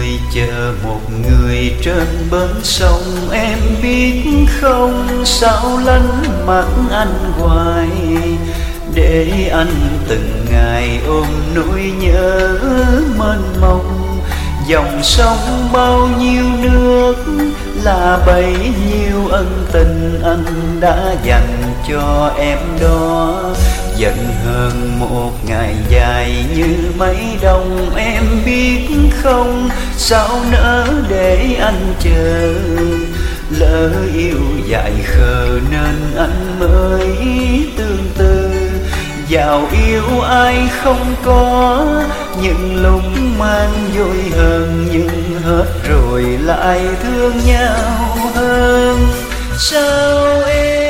người chờ một người trên bến sông. Em biết không, sao lánh mặt anh hoài, để anh từng ngày ôm nỗi nhớ mênh mông. Dòng sông bao nhiêu nước là bấy nhiêu ân tình anh đã dành cho em đó. Giận hơn một ngày dài như mấy đông, em biết không, sao nỡ để anh chờ. Lỡ yêu dại khờ nên anh mới tương tư. Giàu yêu ai không có, những lúc mang vui hơn, nhưng hết rồi lại thương nhau hơn. Sao em